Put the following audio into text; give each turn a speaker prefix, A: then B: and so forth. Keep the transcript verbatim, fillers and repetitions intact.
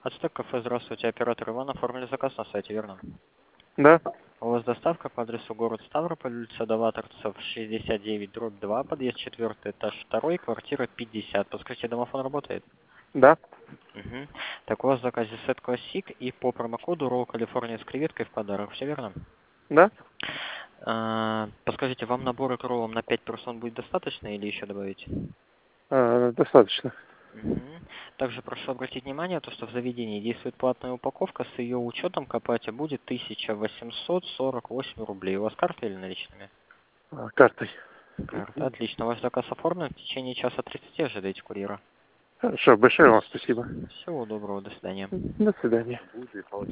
A: Ацтек кафе, здравствуйте, оператор Иван, оформили заказ на сайте, верно?
B: Да,
A: У вас доставка по адресу город Ставрополь, улица Даваторцев, шестьдесят девять, дробь два, подъезд четвертый, этаж второй, квартира пятьдесят. Подскажите, домофон работает?
B: да,
A: Угу. Так, у вас в заказе сет классик и по промокоду ролл Калифорния с креветкой в подарок, все верно?
B: да.
A: А, подскажите, вам наборы к роллам на пять персон будет достаточно или еще добавить?
B: А, достаточно.
A: Мгм. Также прошу обратить внимание, то, что в заведении действует платная упаковка, с ее учетом к оплате будет тысяча восемьсот сорок восемь рублей. У вас карта или наличными?
B: А, картой.
A: Карта, отлично. Ваш заказ оформлен, в течение часа тридцати ожидайте курьера.
B: Хорошо, большое вам спасибо.
A: Всего доброго, до свидания.
B: До свидания.